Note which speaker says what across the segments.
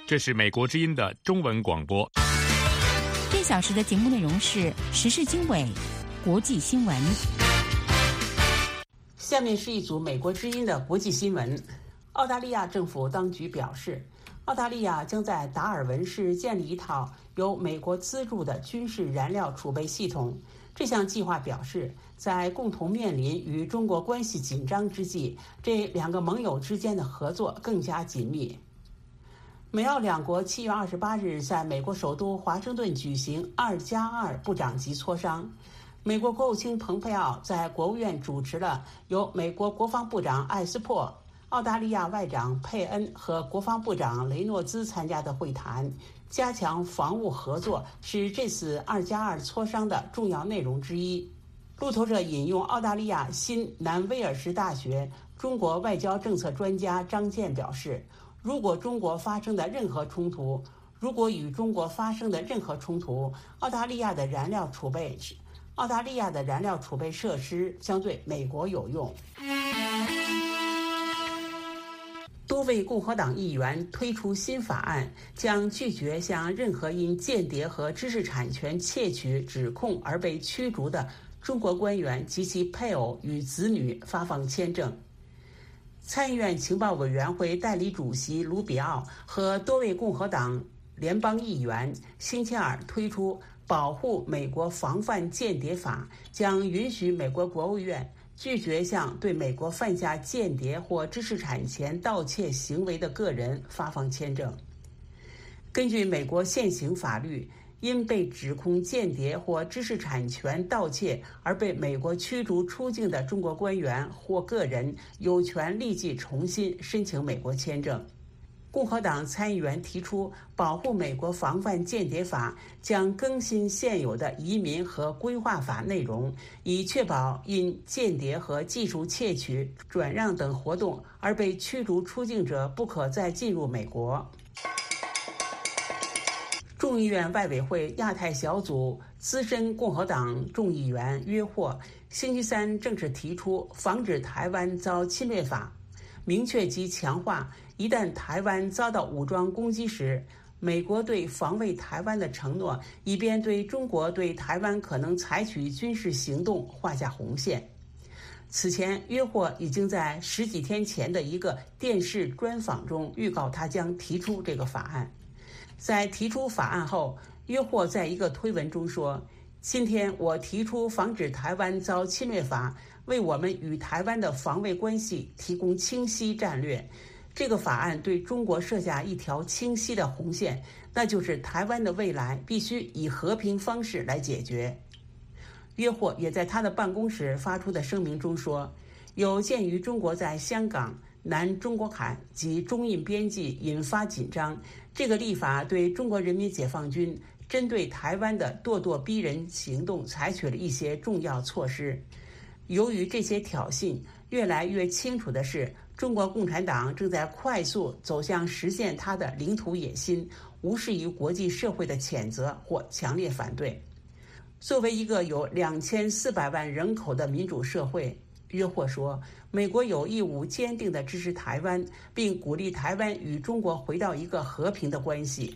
Speaker 1: 这是美国之音的中文广播。
Speaker 2: 1小时的节目内容是时事经纬、国际新闻。
Speaker 3: 下面是一组美国之音的国际新闻。澳大利亚政府当局表示，澳大利亚将在达尔文市建立一套由美国资助的军事燃料储备系统。这项计划表示，在共同面临与中国关系紧张之际，这两个盟友之间的合作更加紧密。美澳两国7月28日在美国首都华盛顿举行2+2部长级磋商。美国国务卿蓬佩奥在国务院主持了由美国国防部长艾斯珀、澳大利亚外长佩恩和国防部长雷诺兹参加的会谈。加强防务合作是这次2+2磋商的重要内容之一。路透社引用澳大利亚新南威尔士大学中国外交政策专家张健表示，如果与中国发生的任何冲突，澳大利亚的燃料储备设施将对美国有用。多位共和党议员推出新法案，将拒绝向任何因间谍和知识产权窃取指控而被驱逐的中国官员及其配偶与子女发放签证。参议院情报委员会代理主席卢比奥和多位共和党联邦议员星期二推出保护美国防范间谍法，将允许美国国务院拒绝向对美国犯下间谍或知识产权盗窃行为的个人发放签证。根据美国现行法律，因被指控间谍或知识产权盗窃而被美国驱逐出境的中国官员或个人有权立即重新申请美国签证。共和党参议员提出保护美国防范间谍法，将更新现有的移民和规划法内容，以确保因间谍和技术窃取、转让等活动而被驱逐出境者不可再进入美国。众议院外委会亚太小组资深共和党众议员约霍星期三正式提出防止台湾遭侵略法，明确及强化一旦台湾遭到武装攻击时，美国对防卫台湾的承诺，以便对中国对台湾可能采取军事行动画下红线。此前，约霍已经在10几天前的一个电视专访中预告他将提出这个法案。在提出法案后，约霍在一个推文中说，今天我提出防止台湾遭侵略法，为我们与台湾的防卫关系提供清晰战略。这个法案对中国设下一条清晰的红线，那就是台湾的未来必须以和平方式来解决。约霍也在他的办公室发出的声明中说，有鉴于中国在香港、南中国海及中印边际引发紧张，这个立法对中国人民解放军针对台湾的咄咄逼人行动采取了一些重要措施。由于这些挑衅，越来越清楚的是，中国共产党正在快速走向实现它的领土野心，无视于国际社会的谴责或强烈反对。作为一个有2400万人口的民主社会，约霍说，美国有义务坚定地支持台湾，并鼓励台湾与中国回到一个和平的关系。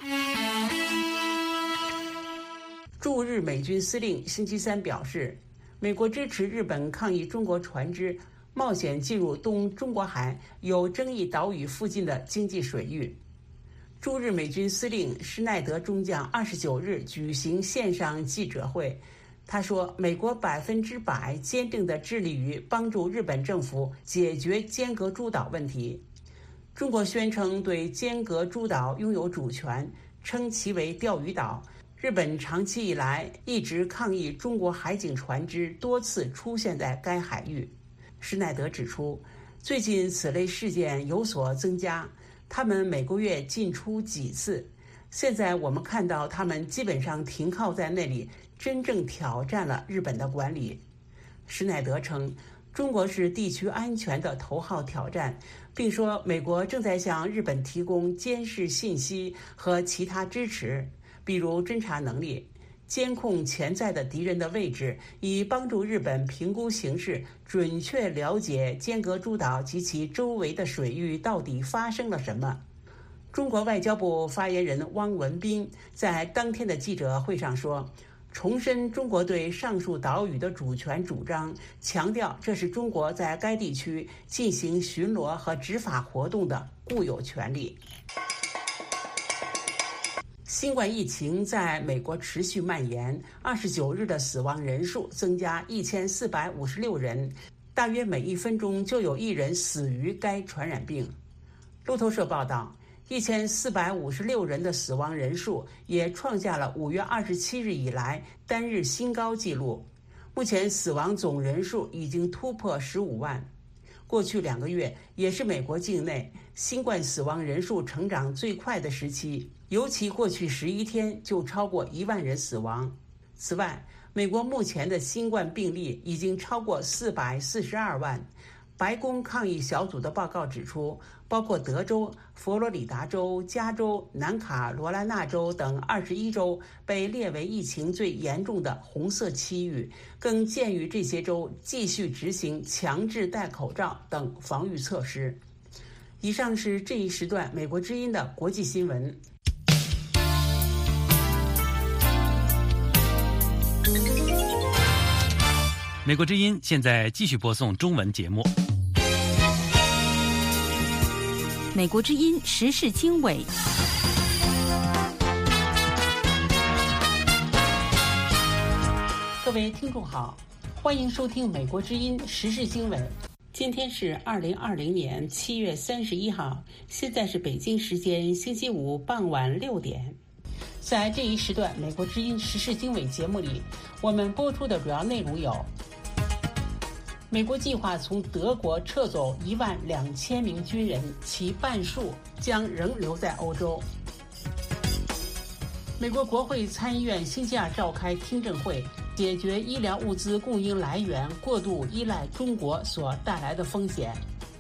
Speaker 3: 驻日美军司令星期三表示，美国支持日本抗议中国船只冒险进入东中国海有争议岛屿附近的经济水域。驻日美军司令施耐德中将29日举行线上记者会，他说，美国100%坚定地致力于帮助日本政府解决尖阁诸岛问题。中国宣称对尖阁诸岛拥有主权，称其为钓鱼岛。日本长期以来一直抗议中国海警船只多次出现在该海域。施耐德指出，最近此类事件有所增加，他们每个月进出几次，现在我们看到他们基本上停靠在那里，真正挑战了日本的管理。施耐德称，中国是地区安全的头号挑战，并说美国正在向日本提供监视信息和其他支持，比如侦察能力，监控潜在的敌人的位置，以帮助日本评估形势，准确了解尖阁诸岛及其周围的水域到底发生了什么。 中国外交部发言人汪文斌在当天的记者会上说，重申中国对上述岛屿的主权主张，强调这是中国在该地区进行巡逻和执法活动的固有权利。新冠疫情在美国持续蔓延，29日的死亡人数增加1456人，大约每1分钟就有1人死于该传染病。路透社报道，1456人的死亡人数也创下了5月27日以来单日新高纪录。目前死亡总人数已经突破15万。过去2个月也是美国境内新冠死亡人数成长最快的时期，尤其过去11天就超过1万人死亡。此外，美国目前的新冠病例已经超过442万。白宫抗疫小组的报告指出，包括德州、佛罗里达州、加州、南卡罗来纳州等21州被列为疫情最严重的红色区域，更鉴于这些州继续执行强制戴口罩等防御措施。以上是这一时段美国之音的国际新闻。
Speaker 4: 美国之音现在继续播送中文节目。
Speaker 2: 美国之音时事经纬，
Speaker 3: 各位听众好，欢迎收听美国之音时事经纬。今天是2020年7月31号，现在是北京时间星期五傍晚6点。在这一时段美国之音时事经纬节目里，我们播出的主要内容有：美国计划从德国撤走12000名军人，其半数将仍留在欧洲。美国国会参议院星期二召开听证会，解决医疗物资供应来源过度依赖中国所带来的风险。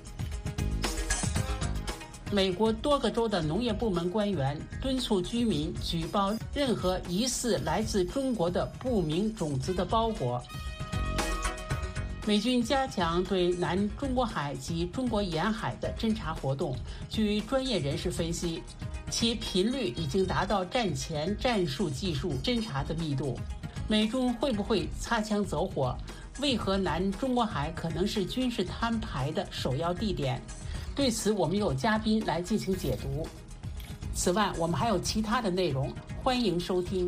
Speaker 3: 美国多个州的农业部门官员敦促居民举报任何疑似来自中国的不明种子的包裹。美军加强对南中国海及中国沿海的侦察活动，据专业人士分析，其频率已经达到战前战术技术侦察的密度。美中会不会擦枪走火？为何南中国海可能是军事摊牌的首要地点？对此，我们有嘉宾来进行解读。此外，我们还有其他的内容，欢迎收听。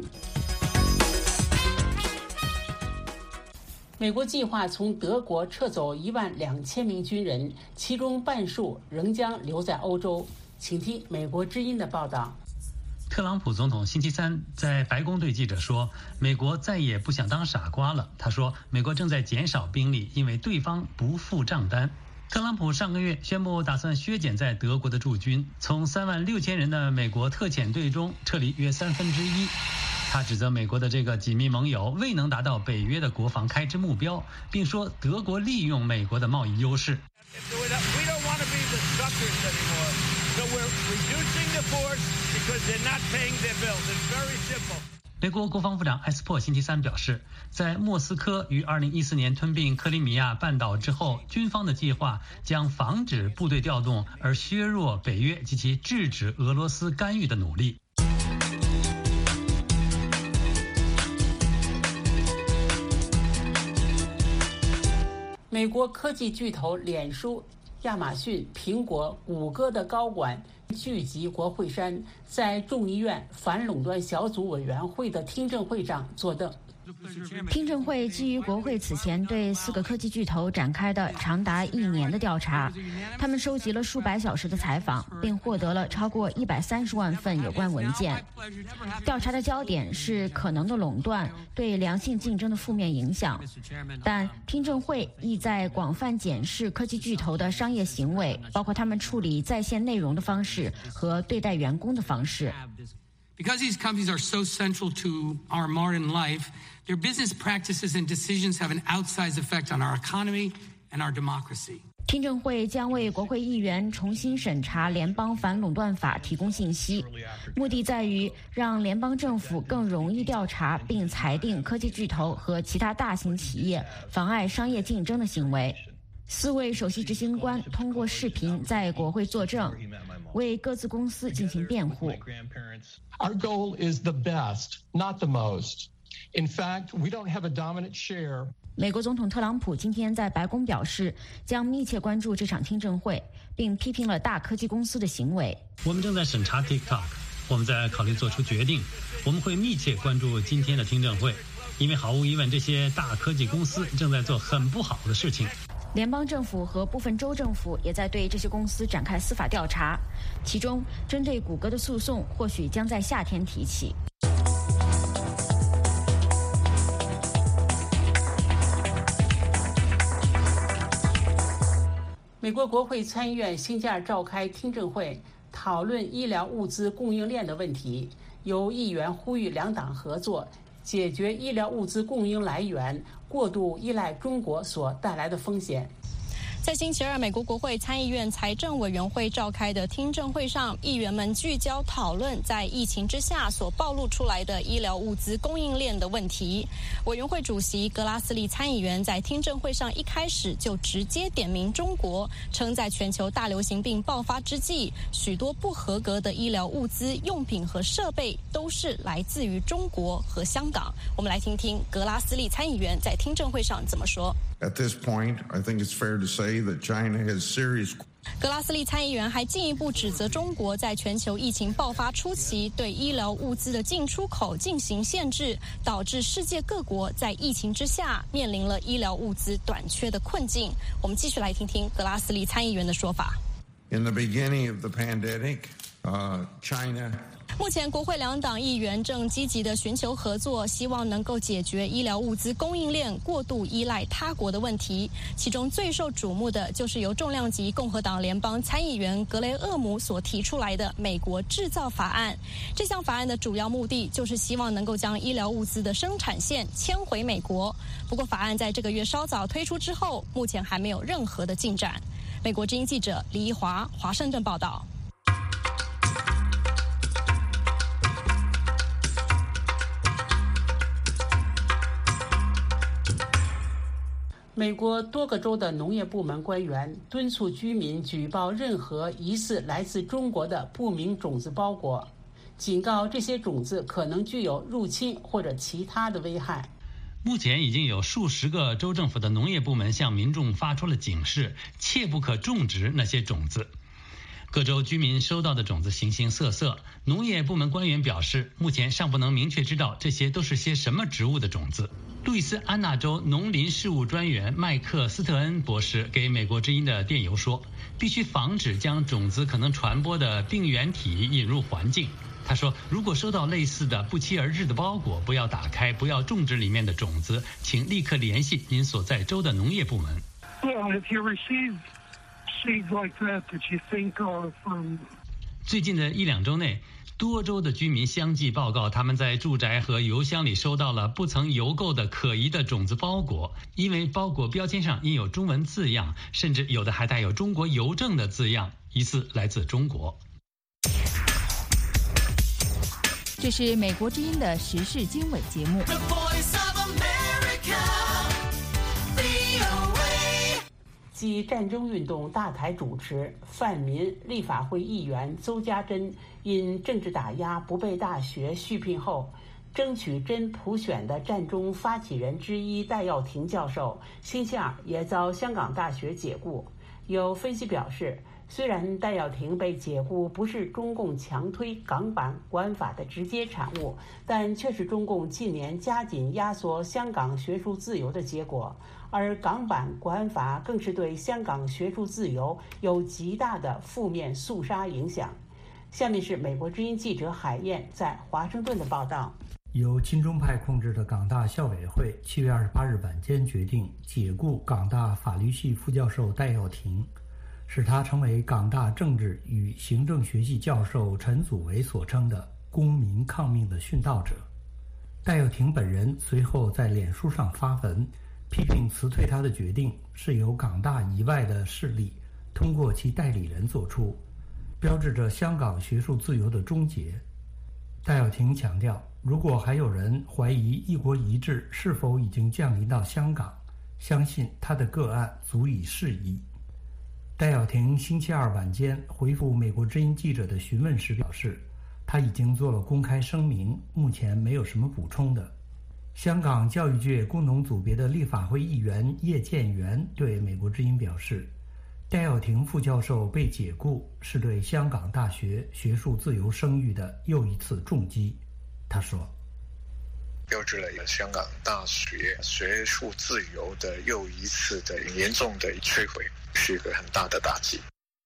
Speaker 3: 美国计划从德国撤走12000名军人，其中半数仍将留在欧洲。请听美国之音的报道。
Speaker 4: 特朗普总统星期三在白宫对记者说，美国再也不想当傻瓜了。他说，美国正在减少兵力，因为对方不付账单。特朗普上个月宣布打算削减在德国的驻军，从36000人的美国特遣队中撤离约1/3。他指责美国的这个紧密盟友未能达到北约的国防开支目标，并说德国利用美国的贸易优势。美国国防部长埃斯珀星期三表示，在莫斯科于2014年吞并克里米亚半岛之后，军方的计划将防止部队调动，而削弱北约及其制止俄罗斯干预的努力。
Speaker 3: 美国科技巨头脸书、亚马逊、苹果、谷歌的高管聚集国会山，在众议院反垄断小组委员会的听证会上作证。
Speaker 5: 听证会基于国会此前对4个科技巨头展开的长达1年的调查，他们收集了数百小时的采访，并获得了超过130万份有关文件。调查的焦点是可能的垄断对良性竞争的负面影响，但听证会意在广泛检视科技巨头的商业行为，包括他们处理在线内容的方式和对待员工的方式。
Speaker 6: Because these companies are so central to our modern life, their business practices and decisions have an outsized effect on our economy and our democracy.
Speaker 5: 听证会将为国会议员重新审查联邦反垄断法提供信息，目的在于让联邦政府更容易调查并裁定科技巨头和其他大型企业妨碍商业竞争的行为。4位首席执行官通过视频在国会作证， 为各自公司进行辩护。
Speaker 7: Our goal is the best, not the most. In fact, we don't have a dominant share.
Speaker 5: 美国总统特朗普今天在白宫表示，将密切关注这场听证会，并批评了大科技公司的行为。
Speaker 4: 我们正在审查 TikTok， 我们在考虑做出决定。我们会密切关注今天的听证会，因为毫无疑问，这些大科技公司正在做很不好的事情。
Speaker 5: 联邦政府和部分州政府也在对这些公司展开司法调查，其中针对谷歌的诉讼或许将在夏天提起。
Speaker 3: 美国国会参议院星期二召开听证会，讨论医疗物资供应链的问题。由议员呼吁两党合作，解决医疗物资供应来源过度依赖中国所带来的风险。
Speaker 8: 在星期二，美国国会参议院财政委员会召开的听证会上，议员们聚焦讨论在疫情之下所暴露出来的医疗物资供应链的问题。委员会主席格拉斯利参议员在听证会上一开始就直接点名中国，称在全球大流行病爆发之际，许多不合格的医疗物资、用品和设备都是来自于中国和香港。我们来听听格拉斯利参议员在听证会上怎么说。
Speaker 9: At this point, I think it's fair to say that China has serious.
Speaker 8: 格拉斯利参议员还进一步指责中国在全球疫情爆发初期对医疗物资的进出口进行限制，导致世界各国在疫情之下面临了医疗物资短缺的困境。我们继续来听听格拉斯利参议员的说法。
Speaker 9: In the beginning of the pandemic, China.
Speaker 8: 目前国会两党议员正积极地寻求合作，希望能够解决医疗物资供应链过度依赖他国的问题。其中最受瞩目的就是由重量级共和党联邦参议员格雷厄姆所提出来的美国制造法案。这项法案的主要目的就是希望能够将医疗物资的生产线迁回美国。不过法案在这个月稍早推出之后，目前还没有任何的进展。美国之音记者李一华华盛顿报道。
Speaker 3: 美国多个州的农业部门官员敦促居民举报任何疑似来自中国的不明种子包裹，警告这些种子可能具有入侵或者其他的危害。
Speaker 4: 目前已经有数十个州政府的农业部门向民众发出了警示，切不可种植那些种子。各州居民收到的种子形形色色，农业部门官员表示，目前尚不能明确知道这些都是些什么植物的种子。路易斯安那州农林事务专员麦克斯特恩博士给美国之音的电邮说，必须防止将种子可能传播的病原体引入环境。他说，如果收到类似的不期而至的包裹，不要打开，不要种植里面的种子，请立刻联系您所在州的农业部门。最近的1-2周内，多州的居民相继报告，他们在住宅和邮箱里收到了不曾邮购的可疑的种子包裹，因为包裹标签上印有中文字样，甚至有的还带有中国邮政的字样，疑似来自中国。
Speaker 2: 这是美国之音的时事经纬节目。
Speaker 3: 继战争运动大台主持泛民立法会议员邹家珍因政治打压不被大学续聘后，争取真普选的战中发起人之一戴耀廷教授星期二也遭香港大学解雇。有分析表示，虽然戴耀廷被解雇不是中共强推港版国安法的直接产物，但却是中共近年加紧压缩香港学术自由的结果，而港版国安法更是对香港学术自由有极大的负面肃杀影响。下面是美国之音记者海燕在华盛顿的报道。
Speaker 10: 由亲中派控制的港大校委会7月28日晚间决定解雇港大法律系副教授戴耀廷，使他成为港大政治与行政学系教授陈祖为所称的公民抗命的殉道者。戴耀廷本人随后在脸书上发文，批评辞退他的决定是由港大以外的势力通过其代理人做出，标志着香港学术自由的终结。戴耀廷强调，如果还有人怀疑一国一制是否已经降临到香港，相信他的个案足以适宜。 戴耀廷星期二晚间回复美国之音记者的询问时表示，他已经做了公开声明，目前没有什么补充的。香港教育界工农组别的立法会议员叶建源对美国之音表示，戴耀廷副教授被解雇是对香港大学学术自由声誉的又一次重击。他说，
Speaker 11: 标志了香港大学学术自由的又一次的严重的摧毁，是一个很大的打击。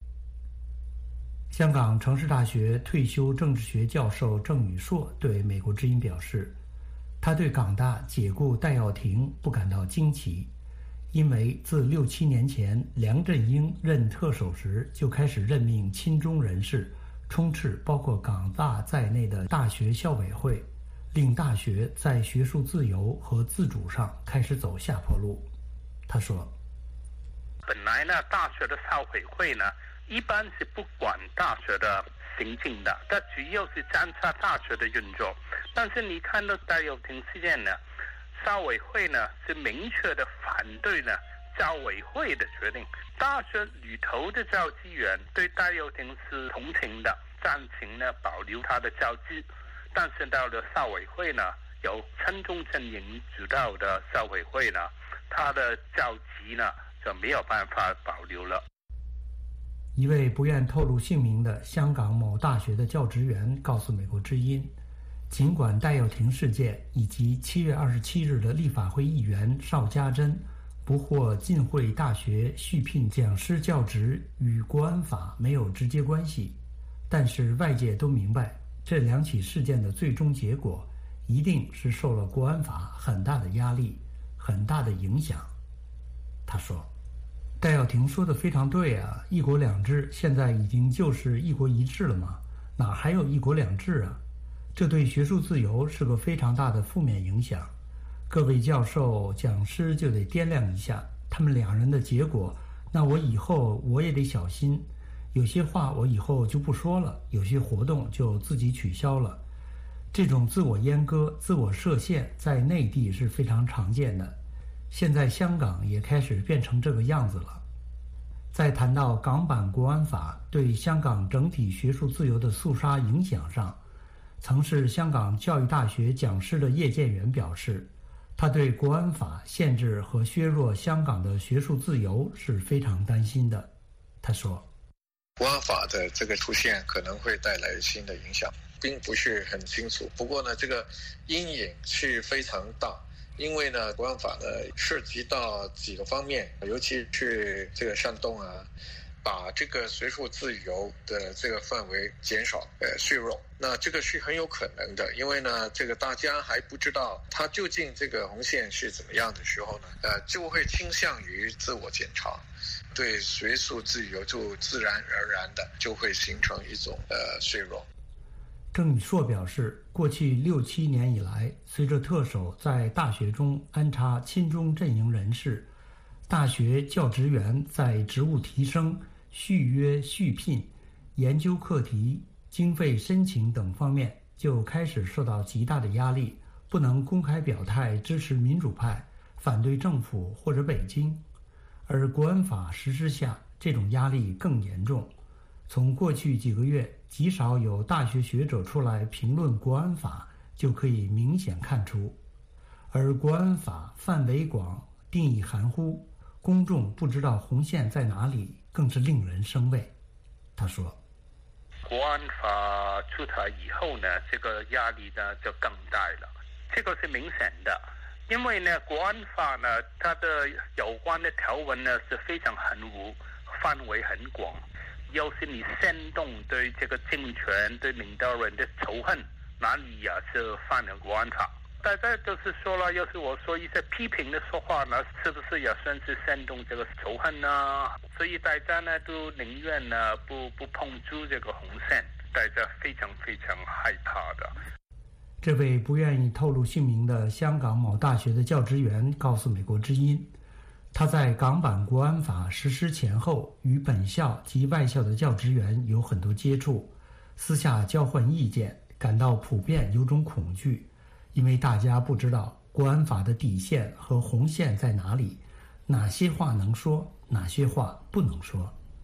Speaker 10: 香港城市大学退休政治学教授郑宇硕对美国之音表示，他对港大解雇戴耀廷不感到惊奇，因为自6、7年前梁振英任特首时就开始任命亲中人士充斥包括港大在内的大学校委会，令大学在学术自由和自主上开始走下坡路。他说，
Speaker 12: 本来呢，大学的校委会呢一般是不管大学的行径的，它主要是监察大学的运作。但是你看到戴耀廷事件呢，校委会呢是明确的反对呢教委会的决定。大学里头的教职员对戴耀廷是同情的，赞成呢保留他的教职。但是到了校委会呢，由亲中阵营主导的校委会呢，他的教职呢就没有办法保留了。
Speaker 10: 一位不愿透露姓名的香港某大学的教职员告诉美国之音，尽管戴耀廷事件以及7月27日的立法会议员邵家珍不获浸会大学续聘讲师教职与国安法没有直接关系，但是外界都明白，这2起事件的最终结果一定是受了国安法很大的压力，很大的影响。他说，戴耀廷说的非常对啊，一国两制现在已经就是一国一制了嘛，哪还有一国两制啊？这对学术自由是个非常大的负面影响。各位教授讲师就得掂量一下他们2人的结果，那我以后我也得小心，有些话我以后就不说了，有些活动就自己取消了。这种自我阉割、自我设限在内地是非常常见的，现在香港也开始变成这个样子了。在谈到港版国安法对香港整体学术自由的肃杀影响上，曾是香港教育大学讲师的叶建源表示，他对国安法限制和削弱香港的学术自由是非常担心的。他说，
Speaker 11: 国安法的这个出现可能会带来新的影响，并不是很清楚。不过呢，这个阴影是非常大，因为呢，国安法呢涉及到几个方面，尤其是这个煽动啊，把这个学术自由的这个范围减少削弱。那这个是很有可能的，因为呢，这个大家还不知道它究竟这个红线是怎么样的时候呢，就会倾向于自我检查，对学术自由就自然而然的就会形成一种削弱。
Speaker 10: 郑宇硕表示，过去6、7年以来，随着特首在大学中安插亲中阵营人士，大学教职员在职务提升、续约续聘、研究课题、经费申请等方面就开始受到极大的压力，不能公开表态支持民主派，反对政府或者北京。而国安法实施下，这种压力更严重。从过去几个月极少有大学学者出来评论国安法，就可以明显看出。而国安法范围广，定义含糊，公众不知道红线在哪里，更是令人生畏。他说，
Speaker 12: 国安法出台以后呢，这个压力呢就更大了，这个是明显的。因为呢，国安法呢，它的有关的条文呢是非常含糊，范围很广。要是你煽动对这个政权、对领导人的仇恨，哪里是犯了国安法？大家都是说了，要是我说一些批评的说话呢，是不是也算是煽动这个仇恨呢？所以大家呢都宁愿呢不碰触这个红线，大家非常非常害怕的。
Speaker 10: 这位不愿意透露姓名的香港某大学的教职员告诉美国之音，他在港版国安法实施前后与本校及外校的教职员有很多接触，私下交换意见，感到普遍有种恐惧，因为大家不知道国安法的底线和红线在哪里，哪些话能说，哪些话不能说。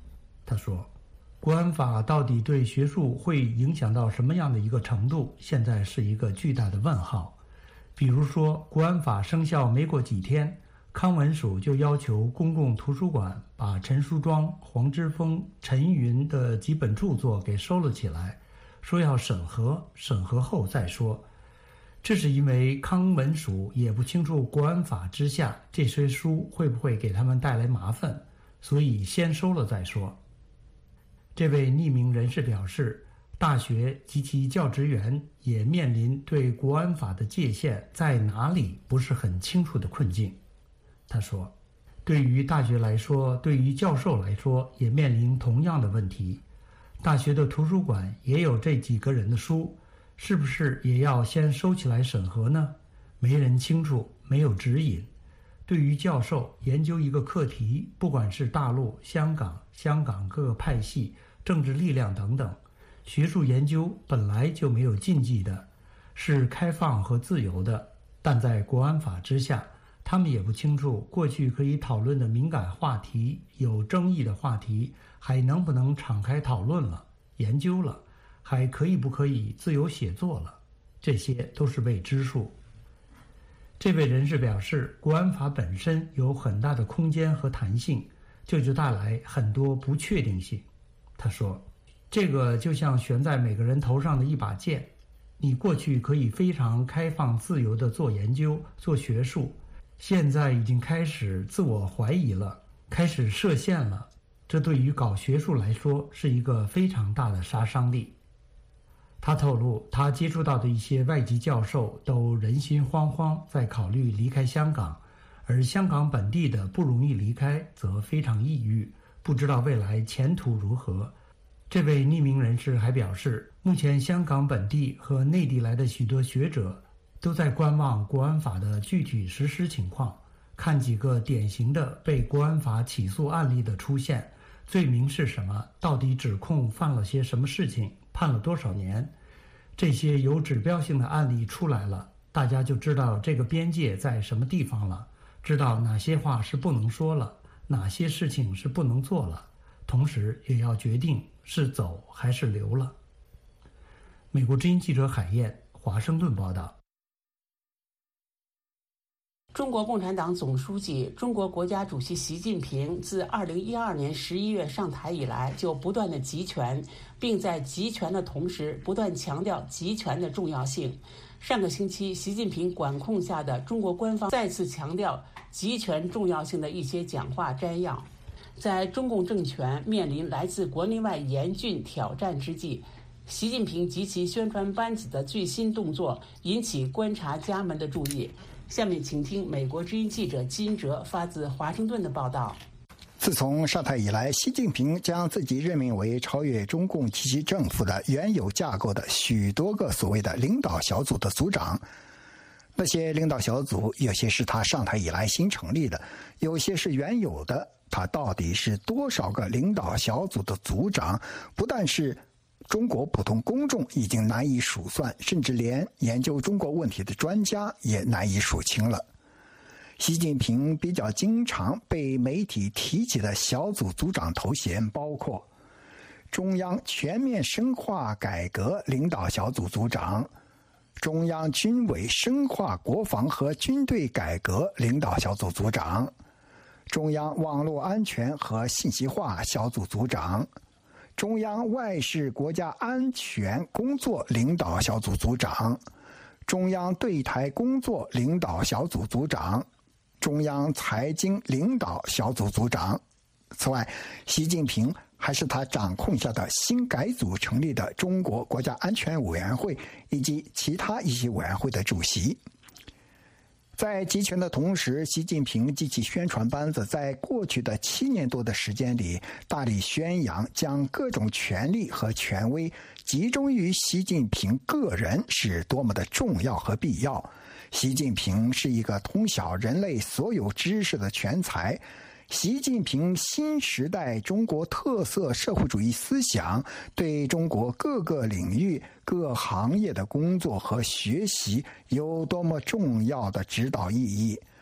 Speaker 10: 他说，国安法到底对学术会影响到什么样的一个程度，现在是一个巨大的问号。比如说，国安法生效没过几天，康文署就要求公共图书馆把陈淑庄、黄之锋、陈云的几本著作给收了起来，说要审核后再说。这是因为康文署也不清楚国安法之下这些书会不会给他们带来麻烦，所以先收了再说。这位匿名人士表示，大学及其教职员也面临对国安法的界限在哪里不是很清楚的困境。他说，对于大学来说，对于教授来说也面临同样的问题。大学的图书馆也有这几个人的书，是不是也要先收起来审核呢？没人清楚，没有指引。对于教授研究一个课题，不管是大陆、香港各个派系、政治力量等等，学术研究本来就没有禁忌的，是开放和自由的。但在国安法之下，他们也不清楚过去可以讨论的敏感话题、有争议的话题，还能不能敞开讨论了、研究了，还可以不可以自由写作了，这些都是未知数。这位人士表示，国安法本身有很大的空间和弹性，这就带来很多不确定性。他说，这个就像悬在每个人头上的一把剑，你过去可以非常开放自由地做研究、做学术，现在已经开始自我怀疑了，开始设限了，这对于搞学术来说是一个非常大的杀伤力。他透露，他接触到的一些外籍教授都人心惶惶，在考虑离开香港，而香港本地的不容易离开，则非常抑郁，不知道未来前途如何。这位匿名人士还表示，目前香港本地和内地来的许多学者都在观望国安法的具体实施情况，看几个典型的被国安法起诉案例的出现，罪名是什么，到底指控犯了些什么事情，判了多少年。这些有指标性的案例出来了，大家就知道这个边界在什么地方了，知道哪些话是不能说了，哪些事情是不能做了，同时也要决定是走还是留了。美国之音记者海燕，华盛顿报道。
Speaker 3: 中国共产党总书记、中国国家主席习近平自2012年11月上台以来，就不断的集权，并在集权的同时不断强调集权的重要性。上个星期，习近平管控下的中国官方再次强调集权重要性的一些讲话摘要。在中共政权面临来自国内外严峻挑战之际，习近平及其宣传班子的最新动作引起观察家们的注意。下面请听美国之音记者金哲发自华盛顿的报道。
Speaker 13: 自从上台以来，习近平将自己任命为超越中共及其政府的原有架构的许多个所谓的领导小组的组长。那些领导小组有些是他上台以来新成立的，有些是原有的。他到底是多少个领导小组的组长，不但是中国普通公众已经难以数算，甚至连研究中国问题的专家也难以数清了。习近平比较经常被媒体提起的小组组长头衔包括中央全面深化改革领导小组组长、中央军委深化国防和军队改革领导小组组长、中央网络安全和信息化小组组长、中央外事国家安全工作领导小组组长、中央对台工作领导小组组长、中央财经领导小组组长。此外，习近平还是他掌控下的新改组成立的中国国家安全委员会以及其他一些委员会的主席。在集权的同时，习近平及其宣传班子在过去的7年多的时间里，大力宣扬将各种权力和权威集中于习近平个人是多么的重要和必要。习近平是一个通晓人类所有知识的全才。习近平新时代中国特色社会主义思想对中国各个领域各行业的工作和学习有多么重要的指导意义。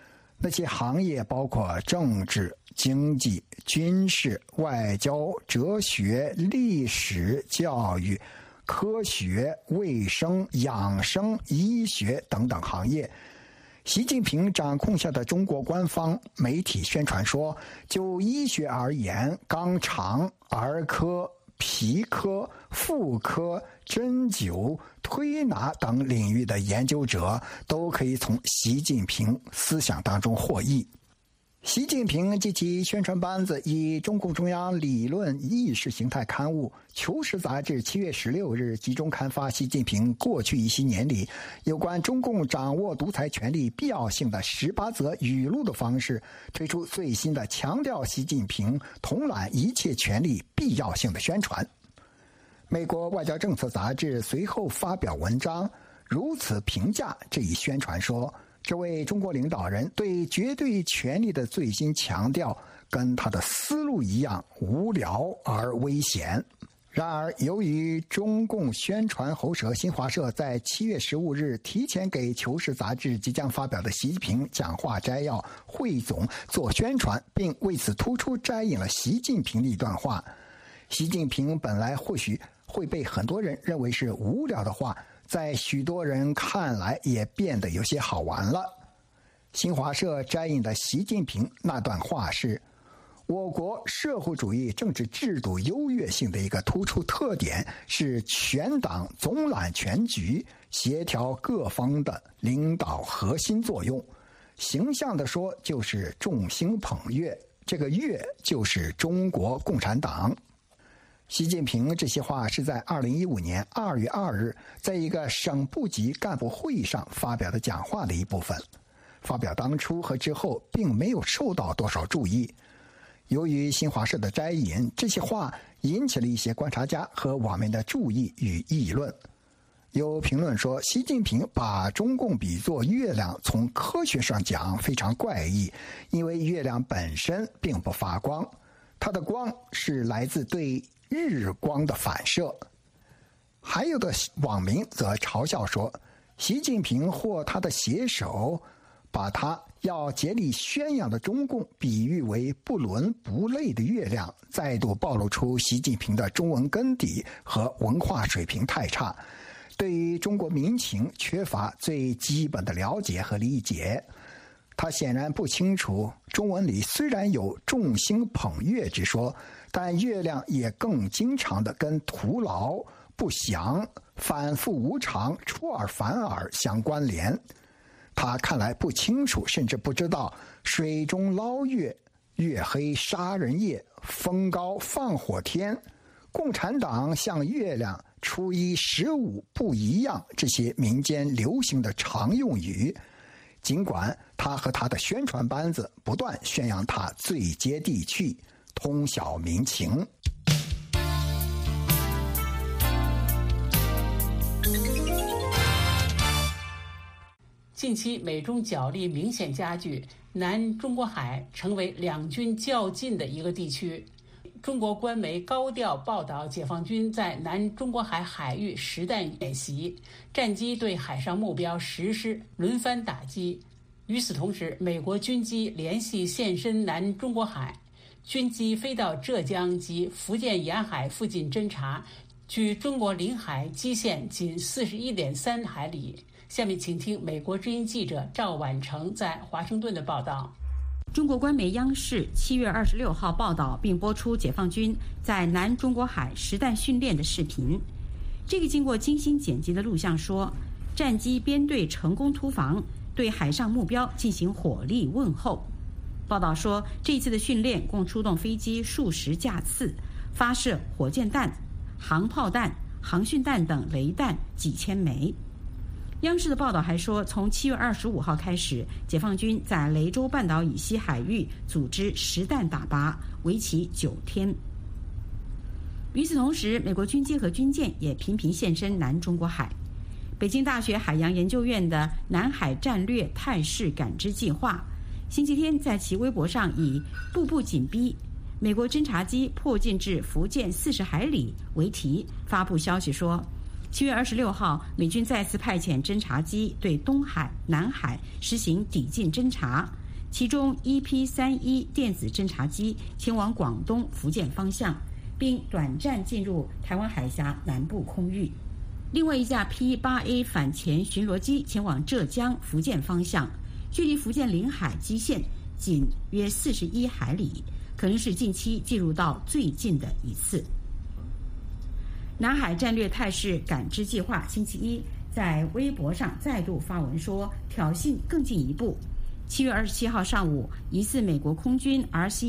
Speaker 13: 那些行业包括政治、经济、军事、外交、哲学、历史、教育、科学、卫生、养生、医学等等行业。习近平掌控下的中国官方媒体宣传说，就医学而言，肛肠、儿科、皮科、妇科、针灸、推拿等领域的研究者都可以从习近平思想当中获益。习近平及其宣传班子以中共中央理论意识形态刊物《求是》杂志7月16日集中刊发习近平过去一些年里有关中共掌握独裁权力必要性的18则语录的方式，推出最新的强调习近平统揽一切权力必要性的宣传。美国外交政策杂志随后发表文章，如此评价这一宣传说，这位中国领导人对绝对权力的最新强调跟他的思路一样无聊而危险。然而，由于中共宣传喉舌新华社在7月15日提前给《求是》杂志即将发表的习近平讲话摘要汇总做宣传，并为此突出摘引了习近平的一段话。习近平本来或许会被很多人认为是无聊的话，在许多人看来也变得有些好玩了。新华社摘引的习近平那段话是：我国社会主义政治制度优越性的一个突出特点是全党总揽全局，协调各方的领导核心作用。形象地说，就是众星捧月，这个月就是中国共产党。习近平这些话是在2015年2月2日在一个省部级干部会议上发表的讲话的一部分，发表当初和之后并没有受到多少注意。由于新华社的摘引，这些话引起了一些观察家和网民的注意与议论。有评论说，习近平把中共比作月亮，从科学上讲非常怪异，因为月亮本身并不发光，它的光是来自对日光的反射。还有的网民则嘲笑说，习近平或他的写手把他要竭力宣扬的中共比喻为不伦不类的月亮，再度暴露出习近平的中文根底和文化水平太差，对于中国民情缺乏最基本的了解和理解。他显然不清楚，中文里虽然有众星捧月之说，但月亮也更经常的跟徒劳、不祥、反复无常、出尔反尔相关联。他看来不清楚，甚至不知道水中捞月、月黑杀人夜、风高放火天、共产党像月亮、初一十五不一样这些民间流行的常用语。尽管他和他的宣传班子不断宣扬他最接地气、通晓民情。
Speaker 3: 近期美中角力明显加剧，南中国海成为两军较劲的一个地区。中国官媒高调报道解放军在南中国海海域实弹演习，战机对海上目标实施轮番打击。与此同时，美国军机连续现身南中国海，军机飞到浙江及福建沿海附近侦察，距中国领海基线仅41.3海里。下面请听美国之音记者赵婉成在华盛顿的报道。
Speaker 14: 中国官媒央视7月26号报道并播出解放军在南中国海实弹训练的视频。这个经过精心剪辑的录像说，战机编队成功突防，对海上目标进行火力问候。报道说，这一次的训练共出动飞机数十架次，发射火箭弹、航炮弹、航训弹等雷弹几千枚。央视的报道还说，从7月25号开始，解放军在雷州半岛以西海域组织实弹打靶，为期9天。与此同时，美国军机和军舰也频频现身南中国海。北京大学海洋研究院的南海战略态势感知计划星期天在其微博上以“步步紧逼，美国侦察机迫近至福建40海里”为题发布消息说，7月26号，美军再次派遣侦察机对东海、南海实行抵近侦察， 其中 EP-31 电子侦察机前往广东、福建方向，并短暂进入台湾海峡南部空域。另外一架 P-8A 反潜巡逻机前往浙江、福建方向，距离福建领海基线仅约41海里，可能是近期进入到最近的一次。南海战略态势感知计划星期一在微博上再度发文说，挑衅更进一步。7月27号上午，疑似美国空军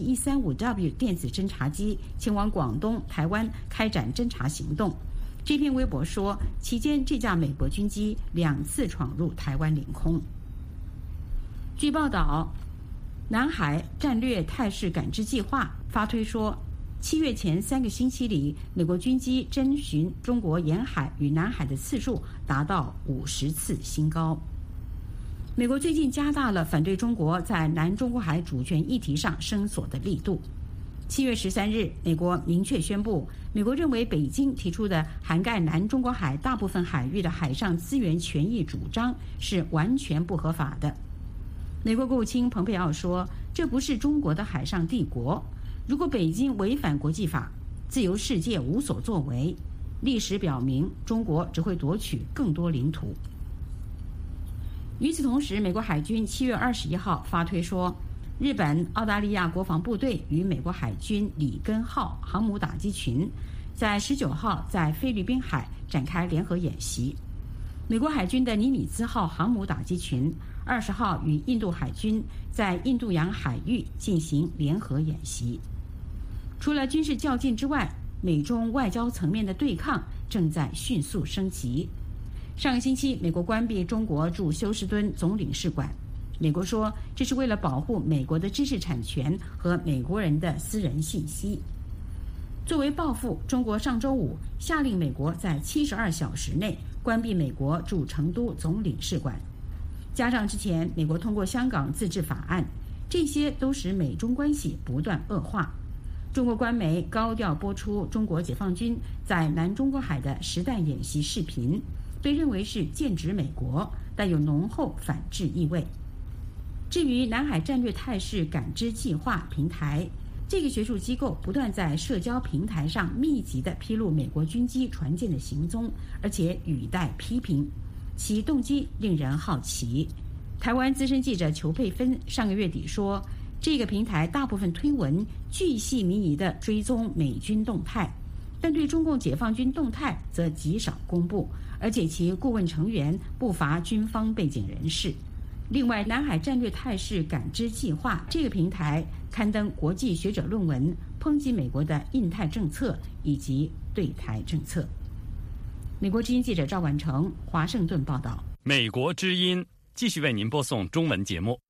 Speaker 14: RC-135W 电子侦察机前往广东、台湾开展侦察行动。这篇微博说，期间这架美国军机2次闯入台湾领空。据报道，南海战略态势感知计划发推说，7月前3个星期里，美国军机侦巡中国沿海与南海的次数达到50次新高。美国最近加大了反对中国在南中国海主权议题上声索的力度。7月13日，美国明确宣布，美国认为北京提出的涵盖南中国海大部分海域的海上资源权益主张是完全不合法的。美国国务卿蓬佩奥说，这不是中国的海上帝国，如果北京违反国际法，自由世界无所作为。历史表明，中国只会夺取更多领土。与此同时，美国海军7月21号发推说，日本、澳大利亚国防部队与美国海军里根号航母打击群在19号在菲律宾海展开联合演习。美国海军的尼米兹号航母打击群20号与印度海军在印度洋海域进行联合演习。除了军事较劲之外，美中外交层面的对抗正在迅速升级。上个星期，美国关闭中国驻休斯敦总领事馆。美国说，这是为了保护美国的知识产权和美国人的私人信息。作为报复，中国上周五下令美国在72小时内关闭美国驻成都总领事馆。加上之前美国通过香港自治法案，这些都使美中关系不断恶化。中国官媒高调播出中国解放军在南中国海的实弹演习视频，被认为是剑指美国，带有浓厚反制意味。至于南海战略态势感知计划平台，这个学术机构不断在社交平台上密集地披露美国军机船舰的行踪，而且语带批评，其动机令人好奇。台湾资深记者裘佩芬上个月底说，这个平台大部分推文巨细靡遗地追踪美军动态，但对中共解放军动态则极少公布，而且其顾问成员不乏军方背景人士。另外，南海战略态势感知计划这个平台刊登国际学者论文，抨击美国的印太政策以及对台政策。美国之音记者赵婉成华盛顿报道。
Speaker 1: 美国之音继续为您播送中文节目。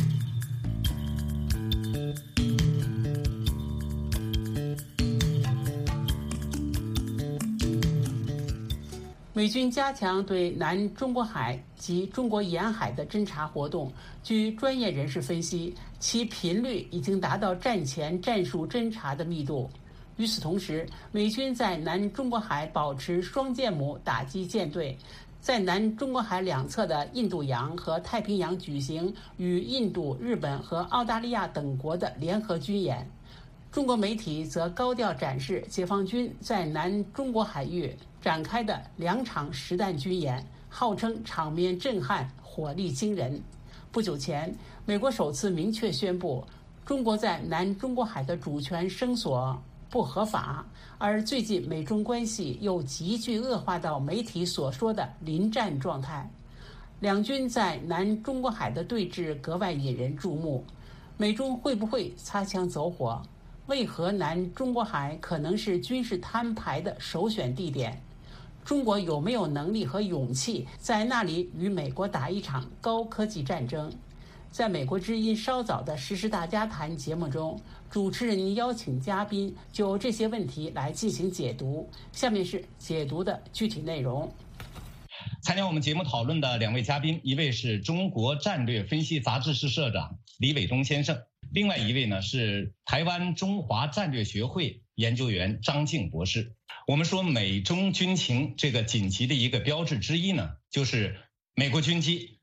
Speaker 3: 美军加强对南中国海及中国沿海的侦察活动，据专业人士分析，其频率已经达到战前战术侦察的密度。与此同时，美军在南中国海保持双舰母打击舰队，在南中国海两侧的印度洋和太平洋举行与印度、日本和澳大利亚等国的联合军演。中国媒体则高调展示解放军在南中国海域展开的2场实弹军演，号称场面震撼，火力惊人。不久前，美国首次明确宣布，中国在南中国海的主权声索不合法，而最近美中关系又急剧恶化到媒体所说的临战状态。两军在南中国海的对峙格外引人注目，美中会不会擦枪走火？为何南中国海可能是军事摊牌的首选地点？中国有没有能力和勇气在那里与美国打一场高科技战争？在美国之音稍早的时事大家谈节目中，主持人邀请嘉宾就这些问题来进行解读。下面是解读的具体内容。
Speaker 15: 参加我们节目讨论的2位嘉宾，一位是中国战略分析杂志社社长李伟东先生，另外一位呢是台湾中华战略学会研究员张静博士。我们说美中军情这个紧急的一个标志之一呢，就是美国军机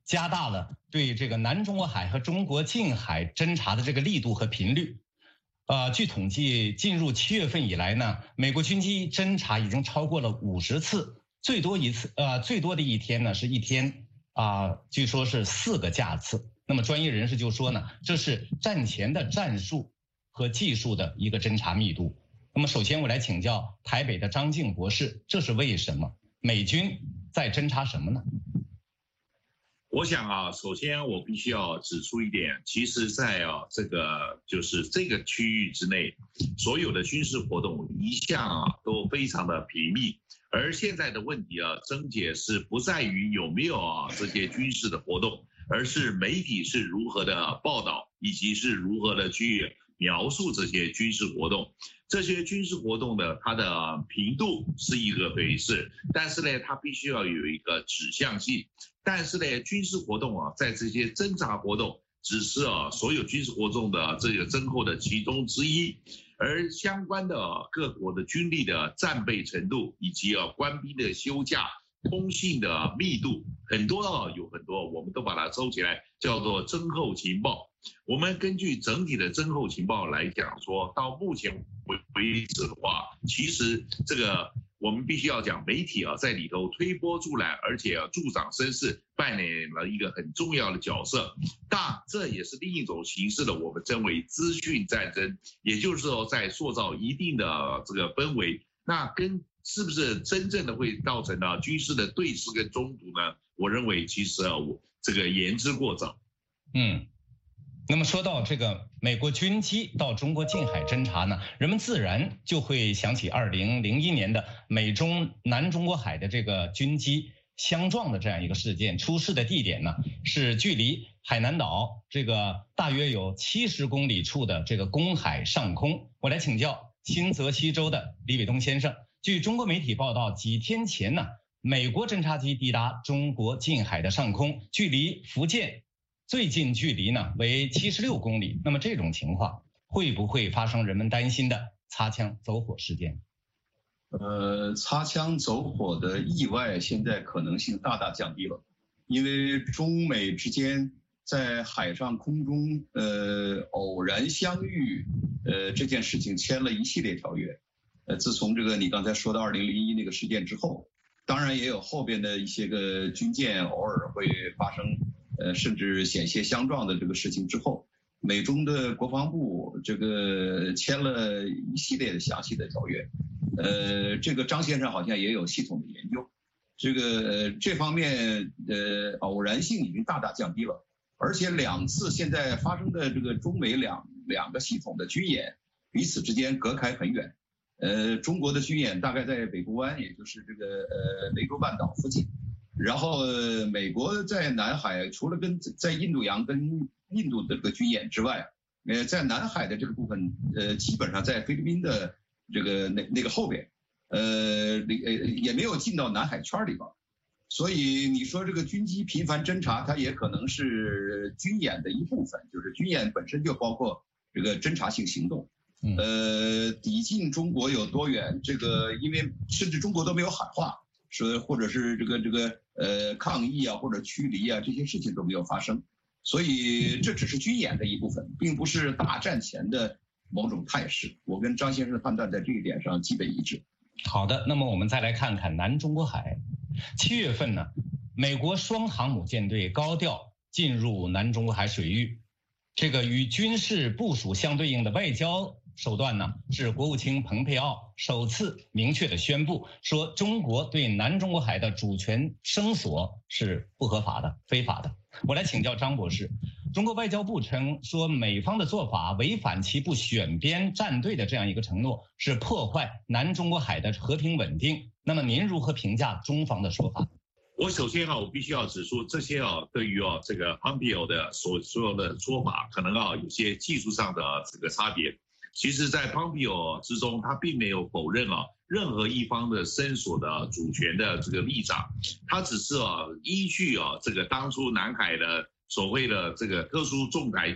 Speaker 15: 加大了对这个南中国海和中国近海侦察的这个力度和频率。据统计，进入7月份以来呢，美国军机侦察已经超过了50次，最多的一天呢是一天据说是4个架次。那么专业人士就说呢，这是战前的战术和技术的一个侦察密度。那么首先我来请教台北的张静博士，这是为什么？美军在侦察什么呢？
Speaker 16: 我想首先我必须要指出一点，其实在这个区域之内，所有的军事活动一向都非常的频密。而现在的问题症结是不在于有没有这些军事的活动，而是媒体是如何的报道，以及是如何的去描述这些军事活动。这些军事活动呢，它的频度是一个回事，但是呢，它必须要有一个指向性。但是呢，军事活动在这些侦察活动只是所有军事活动的这个增厚的其中之一，而相关的各国的军力的战备程度，以及官兵的休假、通信的密度，有很多，我们都把它收起来，叫做侦后情报。我们根据整体的侦后情报来讲说，到目前为止的话，其实这个我们必须要讲媒体在里头推波助澜，而且助长声势，扮演了一个很重要的角色。这也是另一种形式的，我们称为资讯战争，也就是说在塑造一定的这个氛围。那是不是真正的会造成军事的对峙跟冲突呢？我认为其实这个言之过早。
Speaker 15: 那么说到这个美国军机到中国近海侦察呢，人们自然就会想起2001年的美中南中国海的这个军机相撞的这样一个事件。出事的地点呢是距离海南岛这个大约有70公里处的这个公海上空。我来请教新泽西州的李伟东先生，据中国媒体报道，几天前呢，美国侦察机抵达中国近海的上空，距离福建最近距离呢为76公里。那么这种情况会不会发生人们担心的擦枪走火事件？
Speaker 17: 擦枪走火的意外现在可能性大大降低了，因为中美之间在海上空中偶然相遇这件事情签了一系列条约。自从这个你刚才说的2001那个事件之后，当然也有后边的一些个军舰偶尔会发生甚至险些相撞的这个事情之后，美中的国防部这个签了一系列的详细的条约。这个张先生好像也有系统的研究，这方面偶然性已经大大降低了，而且2次现在发生的这个中美两个系统的军演彼此之间隔开很远。中国的军演大概在北部湾，也就是这个雷州半岛附近。然后美国在南海除了在印度洋跟印度的这个军演之外，在南海的这个部分基本上在菲律宾的这个那个后边，也没有进到南海圈里边。所以你说这个军机频繁侦察，它也可能是军演的一部分，就是军演本身就包括这个侦察性行动。抵近中国有多远，这个因为甚至中国都没有喊话，说或者是这个抗议或者驱离这些事情都没有发生，所以这只是军演的一部分，并不是大战前的某种态势。我跟张先生的判断在这一点上基本一致。
Speaker 15: 好的，那么我们再来看看南中国海。7月份呢，美国双航母舰队高调进入南中国海水域，这个与军事部署相对应的外交手段呢，是国务卿蓬佩奥首次明确的宣布说，中国对南中国海的主权声索是不合法的、非法的。我来请教张博士，中国外交部称说，美方的做法违反其不选边站队的这样一个承诺，是破坏南中国海的和平稳定。那么您如何评价中方的说法？
Speaker 16: 我首先我必须要指出，这些对于这个 Pompeo 的所有的说法，可能有些技术上的这个差别。其实在 Pompeo 之中，他并没有否认任何一方的伸索的主权的这个立场，他只是依据这个当初南海的所谓的这个特殊仲裁庭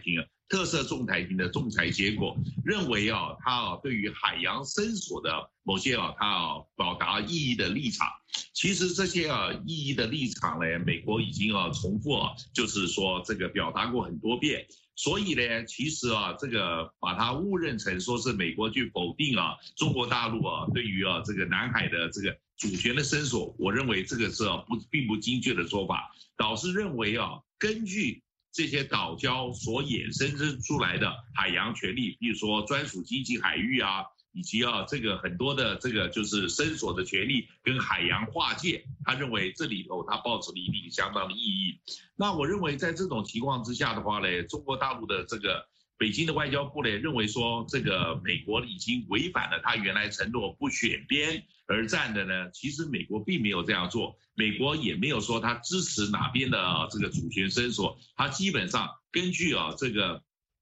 Speaker 16: 特色仲裁庭的仲裁结果，认为他对于海洋深索的某些他表达异议的立场。其实这些异议的立场呢，美国已经重复就是说这个表达过很多遍。所以呢，其实这个把它误认成说是美国去否定中国大陆对于这个南海的这个主权的伸索，我认为这个是并不精确的说法，倒是认为根据这些岛礁所衍生出来的海洋权利，比如说专属经济海域以及这个很多的这个就是伸索的权利跟海洋划界，他认为这里头他抱持了一定相当的意义。那我认为在这种情况之下的话呢，中国大陆的这个北京的外交部呢认为说，这个美国已经违反了他原来承诺不选边而战的呢，其实美国并没有这样做，美国也没有说他支持哪边的这个主权伸索，他基本上根据这个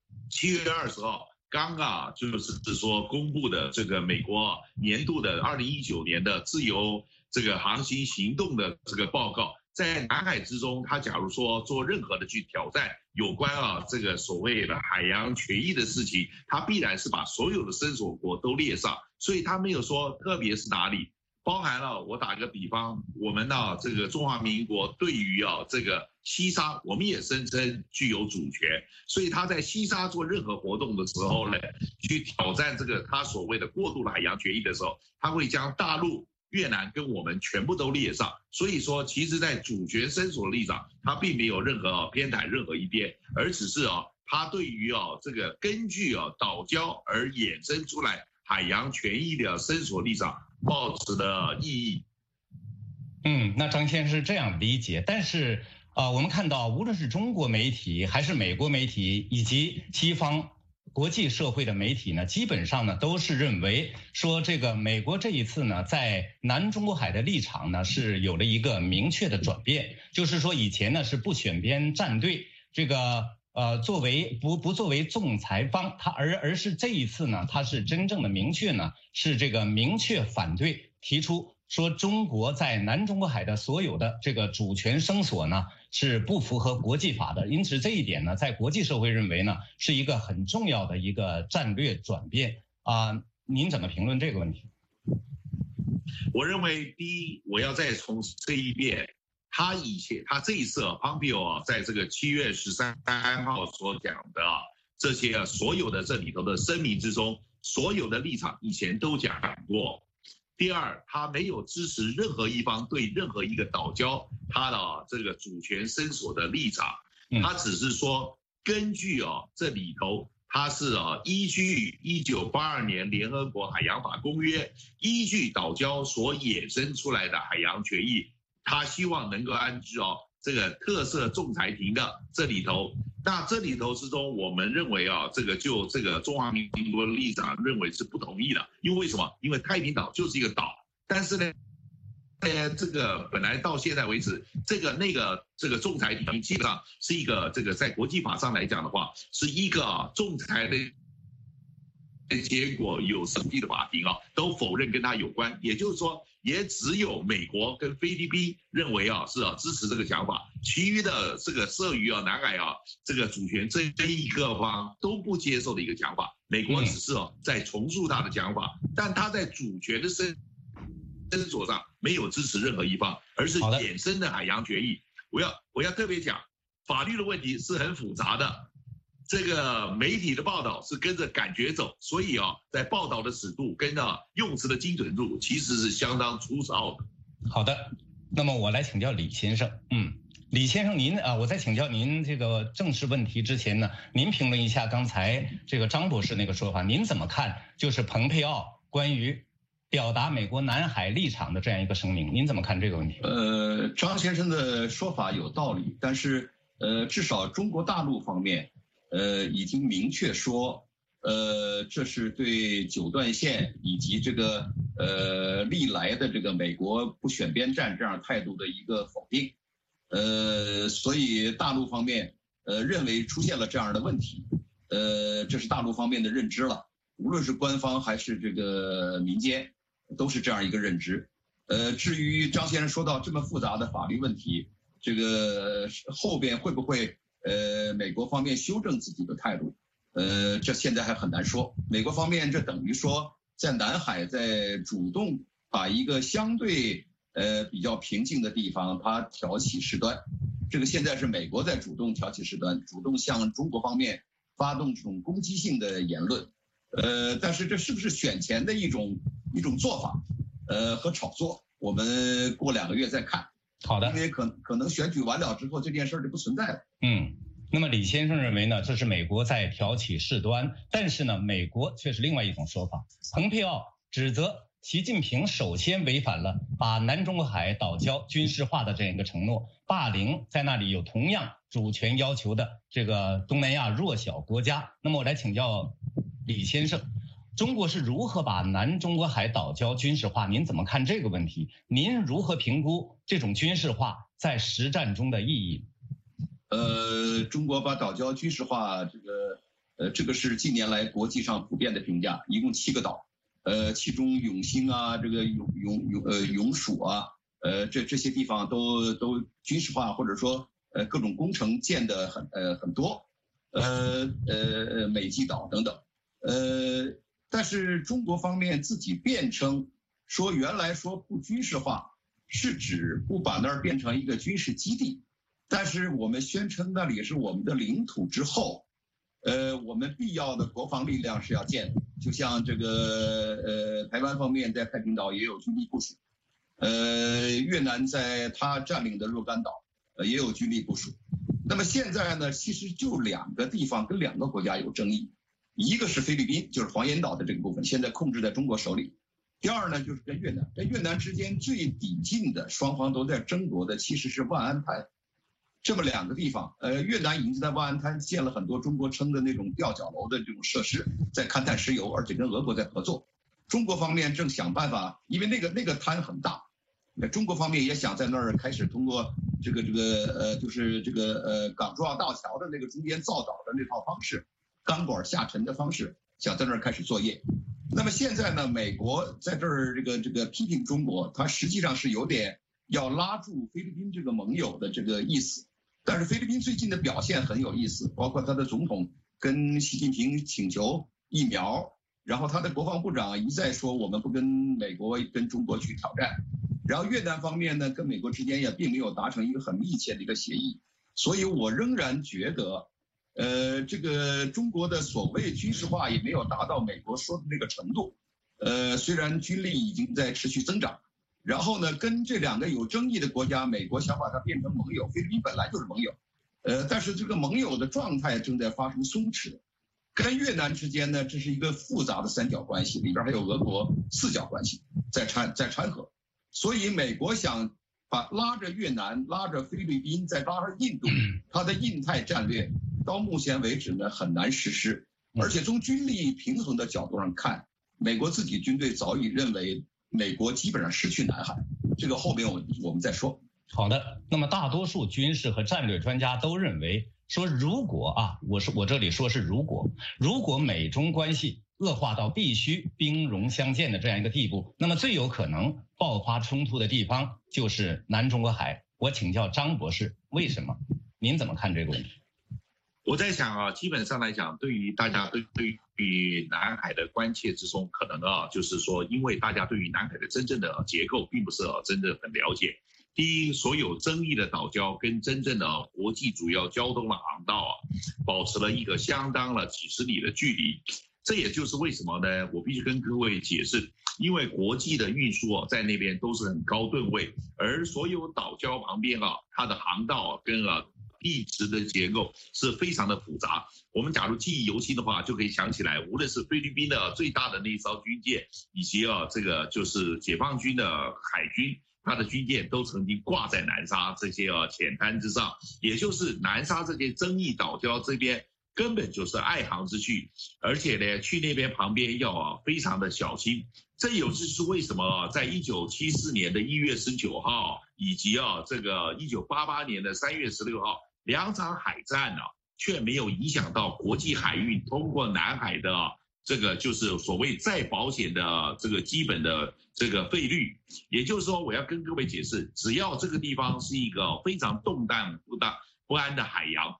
Speaker 16: 7月20号。刚就是说公布的这个美国年度的2019年的自由这个航行行动的这个报告，在南海之中，他假如说做任何的去挑战有关这个所谓的海洋权益的事情，他必然是把所有的伸索国都列上，所以他没有说特别是哪里。包含了我打个比方，我们这个中华民国对于这个西沙，我们也声称具有主权，所以他在西沙做任何活动的时候呢，去挑战这个他所谓的过度的海洋权益的时候，他会将大陆、越南跟我们全部都列上。所以说，其实在主权伸索的立场，他并没有任何偏袒任何一边，而只是他对于这个根据岛礁而衍生出来海洋权益的伸索立场抱持的意义。
Speaker 15: 那张先生是这样理解，但是我们看到无论是中国媒体还是美国媒体以及西方国际社会的媒体呢，基本上呢都是认为说这个美国这一次呢在南中国海的立场呢是有了一个明确的转变，就是说以前呢是不选边站队，这个作为不作为仲裁方，而是这一次呢，他是真正的明确呢，是这个明确反对，提出说中国在南中国海的所有的这个主权声索呢是不符合国际法的，因此这一点呢，在国际社会认为呢是一个很重要的一个战略转变您怎么评论这个问题？
Speaker 16: 我认为第一，我要再重申一遍。他这一次Pompeo在这个7月13号所讲的这些所有的这里头的声明之中，所有的立场以前都讲过。第二，他没有支持任何一方对任何一个岛礁他的这个主权伸索的立场，他只是说根据这里头他是依据1982年联合国海洋法公约，依据岛礁所衍生出来的海洋权益，他希望能够按照这个特色仲裁庭的这里头，那这里头之中，我们认为这个就这个中华民国的立场认为是不同意的，因为什么？因为太平岛就是一个岛，但是呢，这个本来到现在为止，这个仲裁庭基本上是一个这个在国际法上来讲的话，是一个仲裁的。结果有审批的法庭都否认跟他有关，也就是说，也只有美国跟菲律宾认为是支持这个想法，其余的这个涉于南海这个主权这一个方都不接受的一个讲法。美国只是在重塑他的讲法，但他在主权的伸索上没有支持任何一方，而是衍生的海洋权益。我要特别讲，法律的问题是很复杂的。这个媒体的报道是跟着感觉走，所以在报道的尺度跟用词的精准度其实是相当粗糙的。
Speaker 15: 好的，那么我来请教李先生。李先生您我在请教您这个正式问题之前呢，您评论一下刚才这个张博士那个说法，您怎么看？就是蓬佩奥关于表达美国南海立场的这样一个声明，您怎么看这个问题？
Speaker 17: 张先生的说法有道理，但是至少中国大陆方面已经明确说，这是对九段线以及这个历来的这个美国不选边站这样态度的一个否定，所以大陆方面认为出现了这样的问题，这是大陆方面的认知了，无论是官方还是这个民间，都是这样一个认知。至于张先生说到这么复杂的法律问题，这个后边会不会美国方面修正自己的态度，这现在还很难说。美国方面这等于说在南海在主动把一个相对比较平静的地方它挑起事端，这个现在是美国在主动挑起事端，主动向中国方面发动这种攻击性的言论，但是这是不是选前的一种做法，和炒作，我们过2个月再看。
Speaker 15: 好的，
Speaker 17: 因为可能选举完了之后这件事就不存在了。
Speaker 15: 那么李先生认为呢，这是美国在挑起事端，但是呢，美国却是另外一种说法。蓬佩奥指责习近平首先违反了把南中国海岛礁军事化的这样一个承诺，霸凌在那里有同样主权要求的这个东南亚弱小国家。那么我来请教李先生，中国是如何把南中国海岛礁军事化？您怎么看这个问题？您如何评估这种军事化在实战中的意义？
Speaker 17: 中国把岛礁军事化，这个是近年来国际上普遍的评价，一共7个岛，其中永兴啊，这个永暑啊，这些地方都军事化，或者说各种工程建的很多，美济岛等等，但是中国方面自己辩称说，原来说不军事化是指不把那儿变成一个军事基地，但是我们宣称那里是我们的领土之后，我们必要的国防力量是要建的，就像这个台湾方面在太平岛也有军力部署，越南在他占领的若干岛也有军力部署。那么现在呢，其实就2个地方跟2个国家有争议，一个是菲律宾，就是黄岩岛的这个部分，现在控制在中国手里。第二呢，就是跟越南，跟越南之间最抵近的，双方都在争夺的其实是万安滩。这么2个地方，越南已经在万安滩建了很多中国称的那种吊脚楼的这种设施，在勘探石油，而且跟俄国在合作。中国方面正想办法，因为那个滩很大，中国方面也想在那儿开始通过就是港珠澳大桥的那个中间造岛的那套方式，钢管下沉的方式，想在那儿开始作业。那么现在呢，美国在这儿这个批评中国，它实际上是有点要拉住菲律宾这个盟友的这个意思。但是菲律宾最近的表现很有意思，包括他的总统跟习近平请求疫苗，然后他的国防部长一再说我们不跟美国跟中国去挑战，然后越南方面呢跟美国之间也并没有达成一个很密切的一个协议，所以我仍然觉得这个中国的所谓军事化也没有达到美国说的那个程度，虽然军力已经在持续增长，然后呢跟这2个有争议的国家，美国想把它变成盟友，菲律宾本来就是盟友，但是这个盟友的状态正在发生松弛，跟越南之间呢这是一个复杂的3角关系，里边还有俄国4角关系在掺和，所以美国想拉着越南，拉着菲律宾，再拉上印度，它的印太战略到目前为止呢很难实施，而且从军力平衡的角度上看，美国自己军队早已认为美国基本上失去南海，这个后面我们再说。
Speaker 15: 好的，那么大多数军事和战略专家都认为说，如果我这里说是如果美中关系恶化到必须兵戎相见的这样一个地步，那么最有可能爆发冲突的地方就是南中国海。我请教张博士，为什么？您怎么看这个问题？
Speaker 16: 我在想基本上来讲，对于大家对于南海的关切之中，可能就是说，因为大家对于南海的真正的结构并不是真的很了解。第一，所有争议的岛礁跟真正的国际主要交通的航道保持了一个相当了几十里的距离。这也就是为什么呢？我必须跟各位解释，因为国际的运输在那边都是很高吨位，而所有岛礁旁边它的航道跟地质的结构是非常的复杂。我们假如记忆犹新的话，就可以想起来，无论是菲律宾的最大的那艘军舰，以及这个就是解放军的海军，它的军舰都曾经挂在南沙这些浅滩之上，也就是南沙这些争议岛礁这边根本就是爱航之区，而且呢，去那边旁边要非常的小心。这也就是为什么在1974年的1月19号，以及这个1988年的3月16号2场海战却没有影响到国际海运通过南海的这个就是所谓再保险的这个基本的这个费率。也就是说，我要跟各位解释，只要这个地方是一个非常动荡不安的海洋，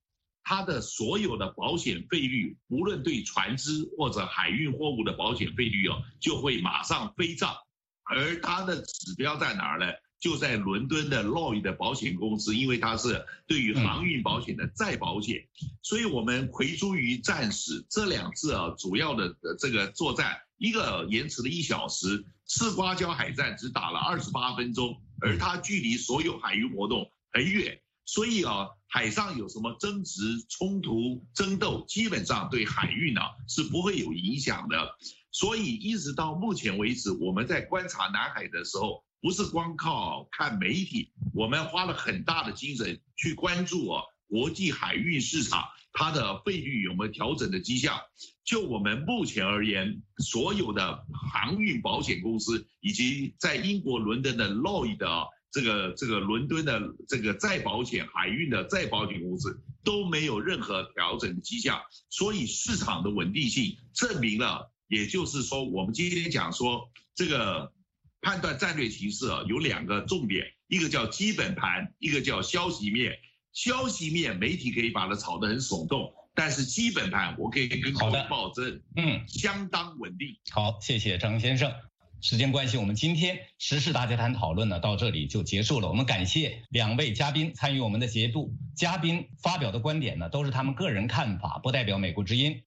Speaker 16: 它的所有的保险费率，无论对船只或者海运货物的保险费率就会马上飞涨。而它的指标在哪儿呢？就在伦敦的 Lloyd 的保险公司，因为它是对于航运保险的再保险，所以我们魁诸于战死这2次主要的这个作战，一个延迟了1小时，赤瓜礁海战只打了28分钟，而它距离所有海运活动很远，所以海上有什么争执、冲突、争斗，基本上对海运是不会有影响的。所以一直到目前为止，我们在观察南海的时候，不是光靠看媒体，我们花了很大的精神去关注国际海运市场它的费率有没有调整的迹象。就我们目前而言，所有的航运保险公司以及在英国伦敦的 Lloyd 这个伦敦的这个再保险海运的再保险公司都没有任何调整的迹象，所以市场的稳定性证明了，也就是说我们今天讲说这个判断战略形势有2个重点，一个叫基本盘，一个叫消息面。消息面媒体可以把它炒得很耸动，但是基本盘我可以跟各位保证，相当稳定。
Speaker 15: 好，谢谢张先生。时间关系，我们今天时事大家谈讨论呢到这里就结束了。我们感谢2位嘉宾参与我们的节目，嘉宾发表的观点呢都是他们个人看法，不代表美国之音。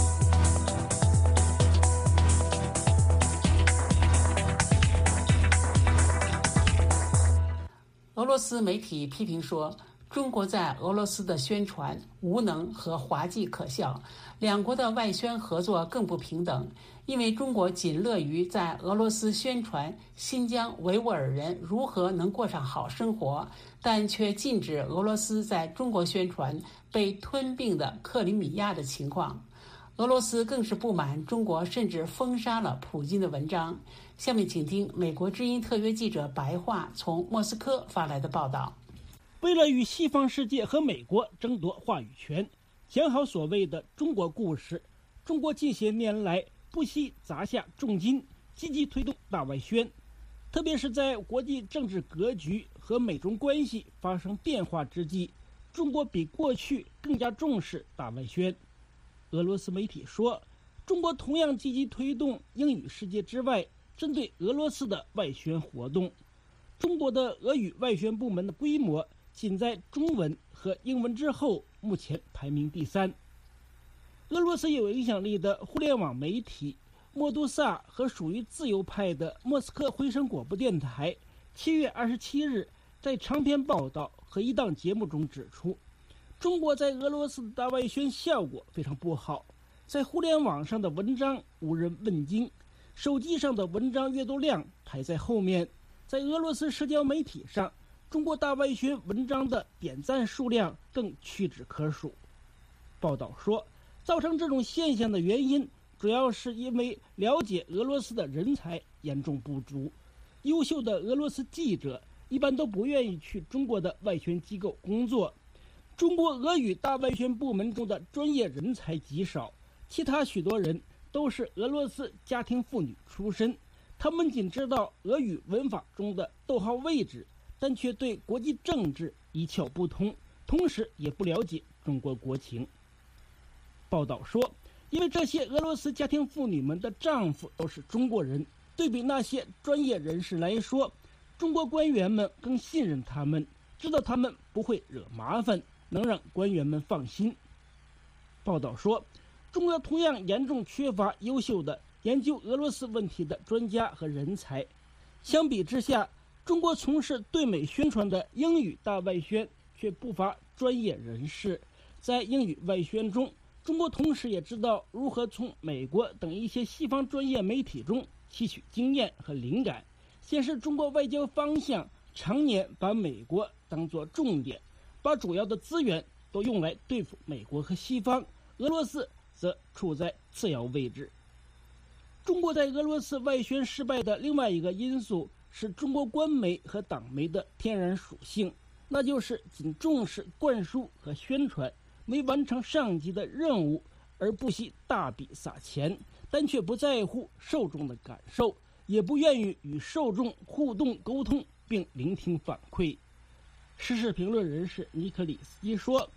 Speaker 3: 俄罗斯媒体批评说，中国在俄罗斯的宣传无能和滑稽可笑，两国的外宣合作更不平等，因为中国仅乐于在俄罗斯宣传新疆维吾尔人如何能过上好生活，但却禁止俄罗斯在中国宣传被吞并的克里米亚的情况。俄罗斯更是不满中国甚至封杀了普京的文章。下面请听美国之音特约记者白桦从莫斯科发来的报道。
Speaker 18: 为了与西方世界和美国争夺话语权，讲好所谓的中国故事，中国近些年来不惜砸下重金，积极推动大外宣，特别是在国际政治格局和美中关系发生变化之际，中国比过去更加重视大外宣。俄罗斯媒体说，中国同样积极推动英语世界之外针对俄罗斯的外宣活动。中国的俄语外宣部门的规模仅在中文和英文之后，目前排名第3。俄罗斯有影响力的互联网媒体莫杜萨和属于自由派的莫斯科回声广播电台7月27日在长篇报道和一档节目中指出，中国在俄罗斯的大外宣效果非常不好，在互联网上的文章无人问津，手机上的文章阅读量排在后面，在俄罗斯社交媒体上，中国大外宣文章的点赞数量更屈指可数。报道说，造成这种现象的原因主要是因为了解俄罗斯的人才严重不足，优秀的俄罗斯记者一般都不愿意去中国的外宣机构工作。中国俄语大外宣部门中的专业人才极少，其他许多人都是俄罗斯家庭妇女出身，他们仅知道俄语文法中的逗号位置，但却对国际政治一窍不通，同时也不了解中国国情。报道说，因为这些俄罗斯家庭妇女们的丈夫都是中国人，对比那些专业人士来说，中国官员们更信任他们，知道他们不会惹麻烦，能让官员们放心。报道说，中国同样严重缺乏优秀的研究俄罗斯问题的专家和人才。相比之下，中国从事对美宣传的英语大外宣却不乏专业人士。在英语外宣中，中国同时也知道如何从美国等一些西方专业媒体中吸取经验和灵感，显示中国外交方向常年把美国当作重点，把主要的资源都用来对付美国和西方，俄罗斯则处在次要位置。中国在俄罗斯外宣失败的另外一个因素是中国官媒和党媒的天然属性，那就是仅重视灌输和宣传，没完成上级的任务，而不惜大笔撒钱，但却不在乎受众的感受，也不愿意与受众互动沟通并聆听反馈。时事评论人士尼克里斯基说，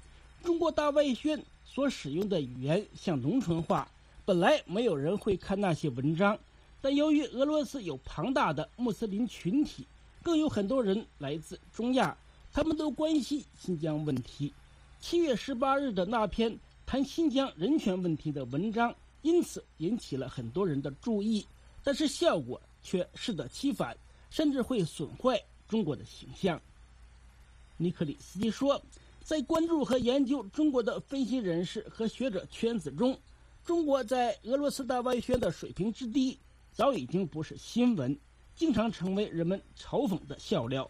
Speaker 18: 中国大外宣所使用的语言像农村话，本来没有人会看那些文章，但由于俄罗斯有庞大的穆斯林群体，更有很多人来自中亚，他们都关心新疆问题。7月18日的那篇谈新疆人权问题的文章，因此引起了很多人的注意，但是效果却适得其反，甚至会损坏中国的形象。尼克里斯基说，在关注和研究中国的分析人士和学者圈子中，中国在俄罗斯大外宣的水平之低，早已经不是新闻，经常成为人们嘲讽的笑料。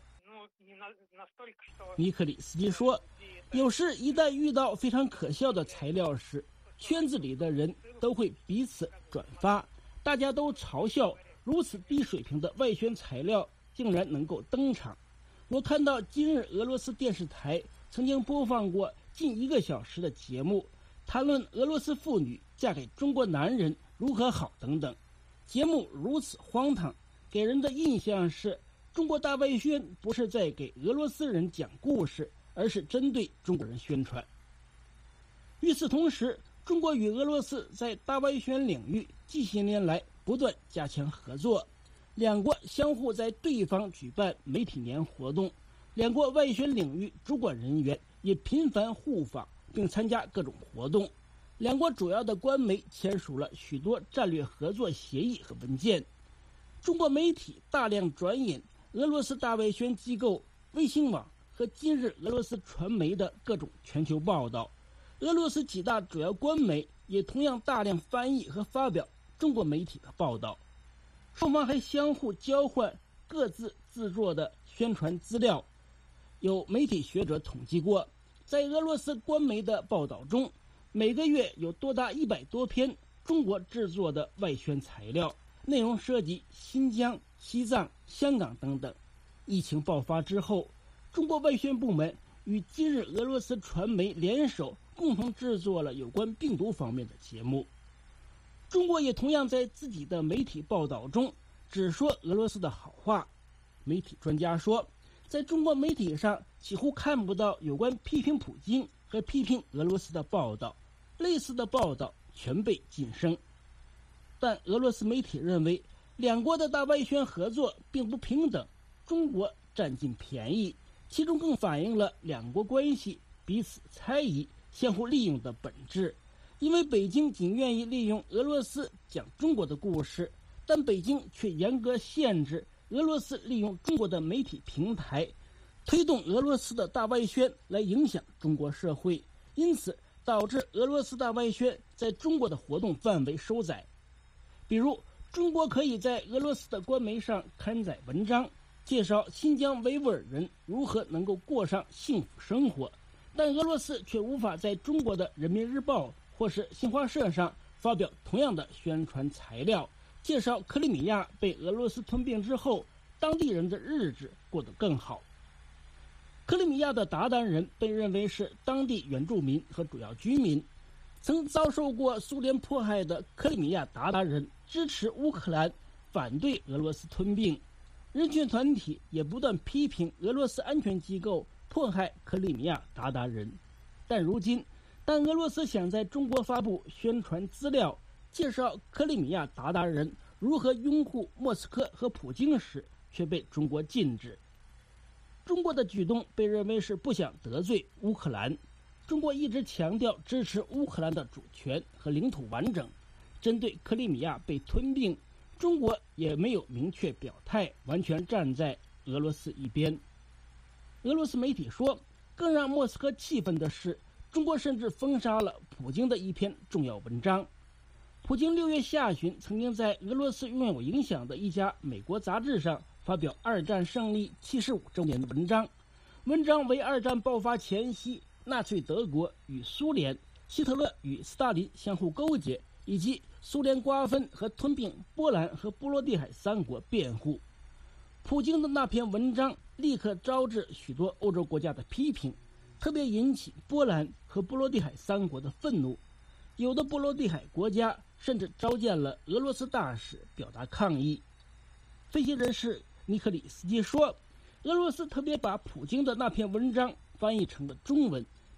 Speaker 18: 尼克里斯基说，有时一旦遇到非常可笑的材料时，圈子里的人都会彼此转发，大家都嘲笑如此低水平的外宣材料竟然能够登场。我看到今日俄罗斯电视台曾经播放过近1个小时的节目，谈论俄罗斯妇女嫁给中国男人如何好等等。节目如此荒唐，给人的印象是中国大外宣不是在给俄罗斯人讲故事，而是针对中国人宣传。与此同时，中国与俄罗斯在大外宣领域近些年来不断加强合作，两国相互在对方举办媒体年活动，两国外宣领域主管人员也频繁互访并参加各种活动。两国主要的官媒签署了许多战略合作协议和文件。中国媒体大量转引俄罗斯大外宣机构卫星网和今日俄罗斯传媒的各种全球报道，俄罗斯几大主要官媒也同样大量翻译和发表中国媒体的报道。双方还相互交换各自制作的宣传资料。有媒体学者统计过，在俄罗斯官媒的报道中，每个月有多达100多篇中国制作的外宣材料，内容涉及新疆、西藏、香港等等。疫情爆发之后，中国外宣部门与今日俄罗斯传媒联手，共同制作了有关病毒方面的节目。中国也同样在自己的媒体报道中只说俄罗斯的好话。媒体专家说，在中国媒体上几乎看不到有关批评普京和批评俄罗斯的报道，类似的报道全被禁声。但俄罗斯媒体认为，两国的大外宣合作并不平等，中国占尽便宜，其中更反映了两国关系彼此猜疑、相互利用的本质。因为北京仅愿意利用俄罗斯讲中国的故事，但北京却严格限制俄罗斯利用中国的媒体平台，推动俄罗斯的大外宣来影响中国社会，因此导致俄罗斯大外宣在中国的活动范围收窄。比如，中国可以在俄罗斯的官媒上刊载文章，介绍新疆维吾尔人如何能够过上幸福生活，但俄罗斯却无法在中国的人民日报或是新华社上发表同样的宣传材料，介绍克里米亚被俄罗斯吞并之后，当地人的日子过得更好。克里米亚的鞑靼人被认为是当地原住民和主要居民，曾遭受过苏联迫害的克里米亚鞑靼人支持乌克兰，反对俄罗斯吞并。人权团体也不断批评俄罗斯安全机构迫害克里米亚鞑靼人。但如今，当俄罗斯想在中国发布宣传资料，介绍克里米亚鞑靼人如何拥护莫斯科和普京时，却被中国禁止。中国的举动被认为是不想得罪乌克兰。中国一直强调支持乌克兰的主权和领土完整。针对克里米亚被吞并，中国也没有明确表态，完全站在俄罗斯一边。俄罗斯媒体说，更让莫斯科气愤的是，中国甚至封杀了普京的一篇重要文章。普京6月下旬曾经在俄罗斯拥有影响的一家美国杂志上发表二战胜利75周年的文章，文章为二战爆发前夕纳粹德国与苏联、希特勒与斯大林相互勾结，以及苏联瓜分和吞并波兰和波罗的海3国辩护。普京的那篇文章立刻招致许多欧洲国家的批评，特别引起波兰和波罗的海3国的愤怒。有的波罗的海国家甚至召见了俄罗斯大使表达抗议。分析人士尼克里斯基说，俄罗斯特别把普京的那篇文章翻译成了中文，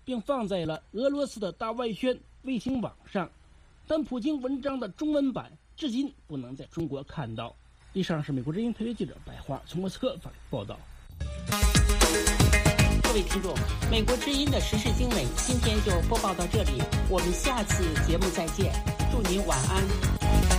Speaker 18: 并放在了俄罗斯的大外宣卫星网上，但普京文章的中文版至今不能在中国看到。以上是美国之音特约记者白桦从莫斯科发来报道。
Speaker 3: 各位听众，美国之音的时事经纬今天就播报到这里，我们下次节目再见，祝您晚安。